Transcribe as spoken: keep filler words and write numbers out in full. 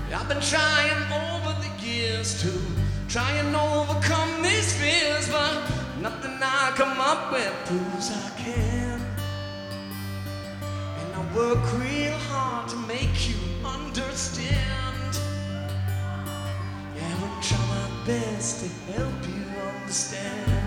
I've been trying over the years to try and overcome these fears, but nothing I come up with proves I can. And I work real hard to make you understand. Yeah, I will try my best to help you understand.